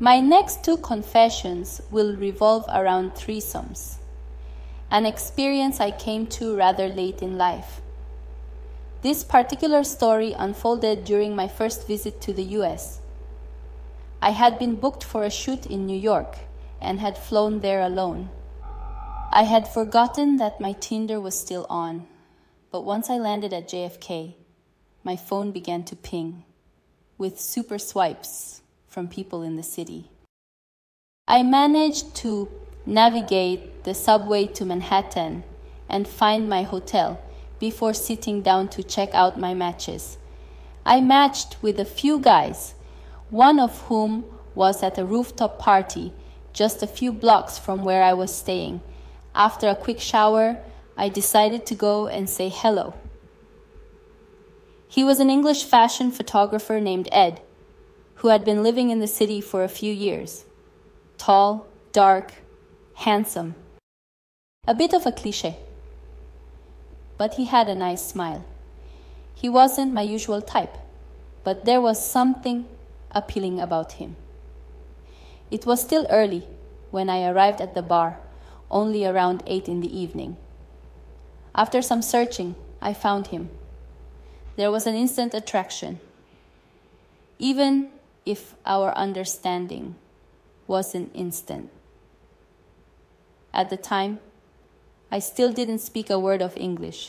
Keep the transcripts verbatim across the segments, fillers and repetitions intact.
My next two confessions will revolve around threesomes, an experience I came to rather late in life. This particular story unfolded during my first visit to the U S. I had been booked for a shoot in New York and had flown there alone. I had forgotten that my Tinder was still on, but once I landed at J F K, my phone began to ping with super swipes from people in the city. I managed to navigate the subway to Manhattan and find my hotel before sitting down to check out my matches. I matched with a few guys, one of whom was at a rooftop party just a few blocks from where I was staying. After a quick shower, I decided to go and say hello. He was an English fashion photographer named Ed, who had been living in the city for a few years. Tall, dark, handsome. A bit of a cliché. But he had a nice smile. He wasn't my usual type, but there was something appealing about him. It was still early when I arrived at the bar, only around eight in the evening. After some searching, I found him. There was an instant attraction, even if our understanding wasn't instant. At the time, I still didn't speak a word of English.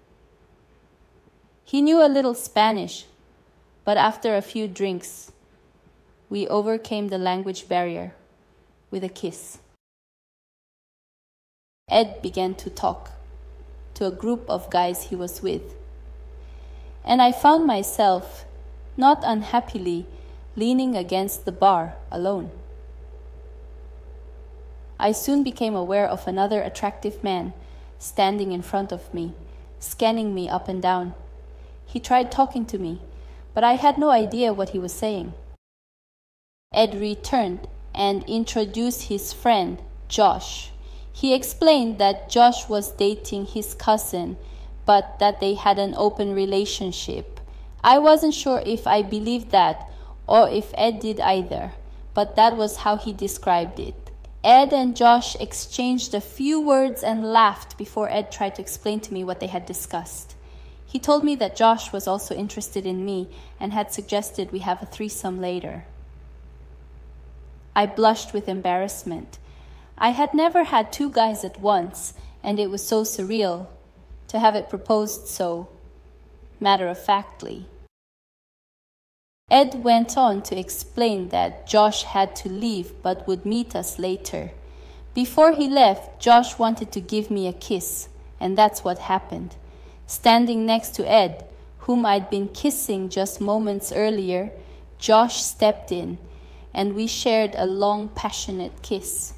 He knew a little Spanish, but after a few drinks, we overcame the language barrier with a kiss. Ed began to talk to a group of guys he was with, and I found myself, not unhappily, leaning against the bar alone. I soon became aware of another attractive man standing in front of me, scanning me up and down. He tried talking to me, but I had no idea what he was saying. Ed returned and introduced his friend, Josh. He explained that Josh was dating his cousin, but that they had an open relationship. I wasn't sure if I believed that or if Ed did either, but that was how he described it. Ed and Josh exchanged a few words and laughed before Ed tried to explain to me what they had discussed. He told me that Josh was also interested in me and had suggested we have a threesome later. I blushed with embarrassment. I had never had two guys at once, and it was so surreal to have it proposed so matter-of-factly. Ed went on to explain that Josh had to leave but would meet us later. Before he left, Josh wanted to give me a kiss, and that's what happened. Standing next to Ed, whom I'd been kissing just moments earlier, Josh stepped in, and we shared a long, passionate kiss.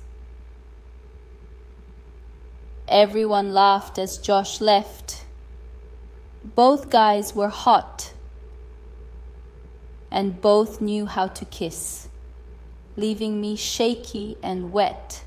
Everyone laughed as Josh left. Both guys were hot, and both knew how to kiss, leaving me shaky and wet.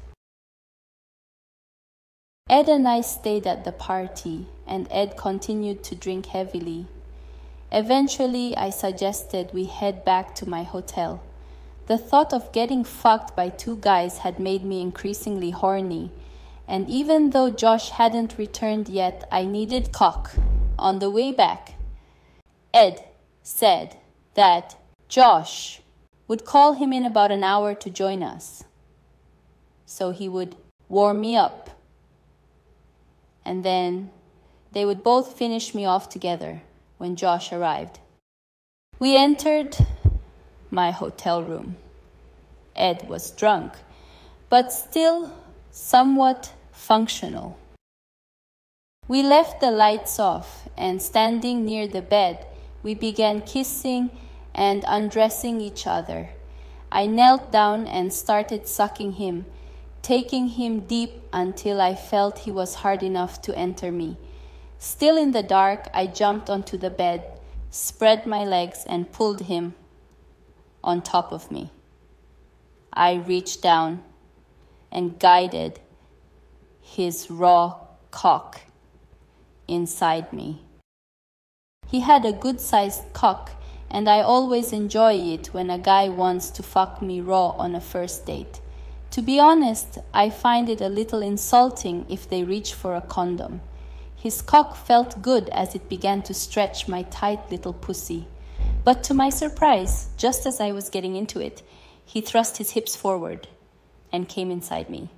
Ed and I stayed at the party, and Ed continued to drink heavily. Eventually, I suggested we head back to my hotel. The thought of getting fucked by two guys had made me increasingly horny, and even though Josh hadn't returned yet, I needed cock. On the way back, Ed said that Josh would call him in about an hour to join us, so he would warm me up, and then they would both finish me off together when Josh arrived. We entered my hotel room. Ed was drunk, but still somewhat functional. We left the lights off, and standing near the bed, we began kissing and undressing each other. I knelt down and started sucking him, taking him deep until I felt he was hard enough to enter me. Still in the dark, I jumped onto the bed, spread my legs, and pulled him on top of me. I reached down and guided his raw cock inside me. He had a good-sized cock, and I always enjoy it when a guy wants to fuck me raw on a first date. To be honest, I find it a little insulting if they reach for a condom. His cock felt good as it began to stretch my tight little pussy. But to my surprise, just as I was getting into it, he thrust his hips forward and came inside me.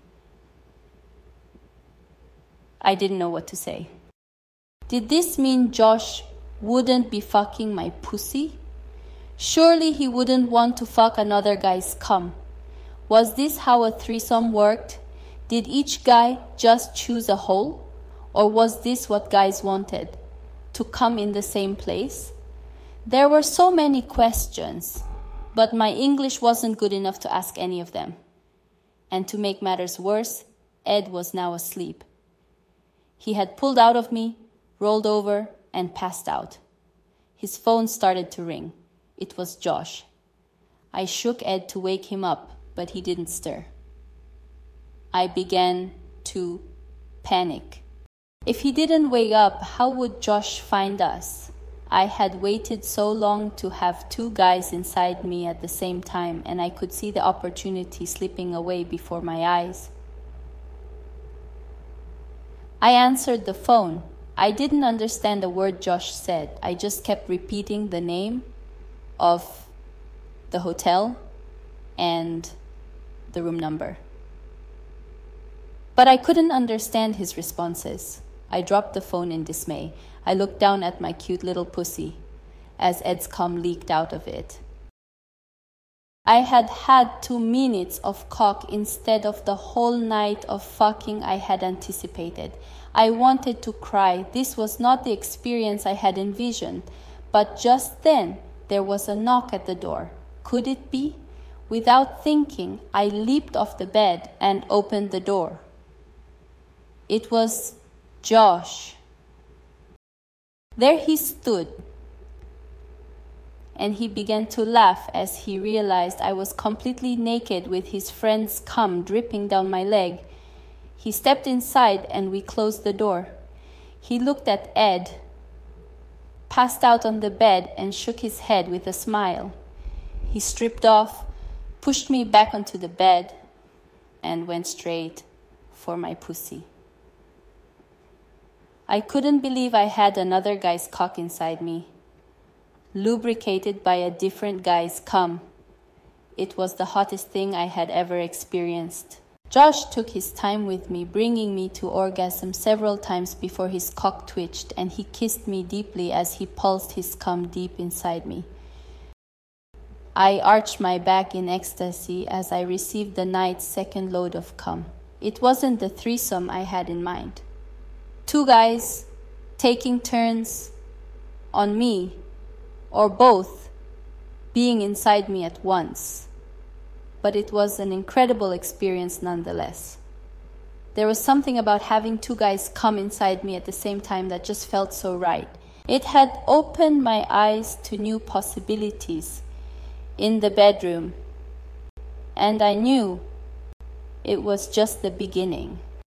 I didn't know what to say. Did this mean Josh wouldn't be fucking my pussy? Surely he wouldn't want to fuck another guy's cum. Was this how a threesome worked? Did each guy just choose a hole? Or was this what guys wanted? To come in the same place? There were so many questions, but my English wasn't good enough to ask any of them. And to make matters worse, Ed was now asleep. He had pulled out of me, rolled over, and passed out. His phone started to ring. It was Josh. I shook Ed to wake him up, but he didn't stir. I began to panic. If he didn't wake up, how would Josh find us? I had waited so long to have two guys inside me at the same time, and I could see the opportunity slipping away before my eyes. I answered the phone. I didn't understand a word Josh said. I just kept repeating the name of the hotel and the room number. But I couldn't understand his responses. I dropped the phone in dismay. I looked down at my cute little pussy as Ed's cum leaked out of it. I had had two minutes of cock instead of the whole night of fucking I had anticipated. I wanted to cry. This was not the experience I had envisioned. But just then, there was a knock at the door. Could it be? Without thinking, I leaped off the bed and opened the door. It was Josh. There he stood, and he began to laugh as he realized I was completely naked with his friend's cum dripping down my leg. He stepped inside and we closed the door. He looked at Ed, passed out on the bed, and shook his head with a smile. He stripped off, pushed me back onto the bed, and went straight for my pussy. I couldn't believe I had another guy's cock inside me, lubricated by a different guy's cum. It was the hottest thing I had ever experienced. Josh took his time with me, bringing me to orgasm several times before his cock twitched, and he kissed me deeply as he pulsed his cum deep inside me. I arched my back in ecstasy as I received the night's second load of cum. It wasn't the threesome I had in mind. Two guys taking turns on me, or both being inside me at once. But it was an incredible experience nonetheless. There was something about having two guys come inside me at the same time that just felt so right. It had opened my eyes to new possibilities in the bedroom, and I knew it was just the beginning.